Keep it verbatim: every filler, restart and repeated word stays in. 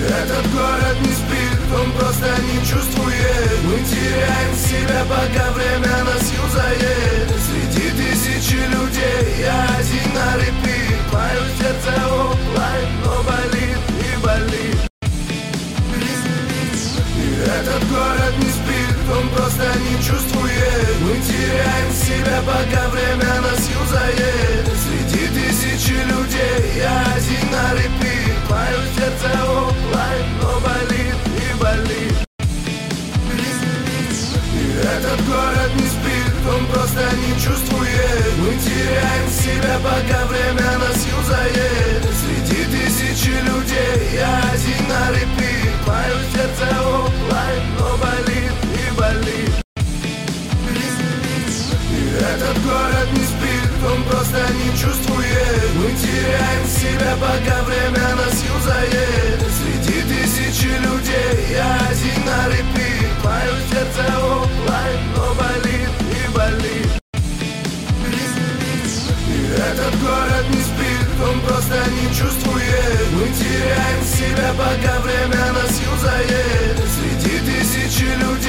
Этот город не спит, он просто не чувствует. Мы теряем себя, пока время нас юзает. Среди тысячи людей я один на репит. Мое сердце оффлайн, но болит и болит. Этот город не спит, он просто не чувствует. Мы теряем себя, пока время нас юзает. Среди тысячи людей я один на репит. Мое сердце оффлайн, но болит и болит. Этот город не спит, он просто не чувствует. Мы теряем себя, пока время нас юзает. Среди тысячи людей я один на репит. Мое сердце оффлайн, но болит и болит. Этот город не спит, он просто не чувствует. Мы теряем себя, пока время нас юзает. Среди тысячи людей я один на репит. Мое сердце оффлайн, но болит и болит. Этот город не спит, он просто не чувствует. Мы теряем себя, пока время нас юзает. Среди тысячи людей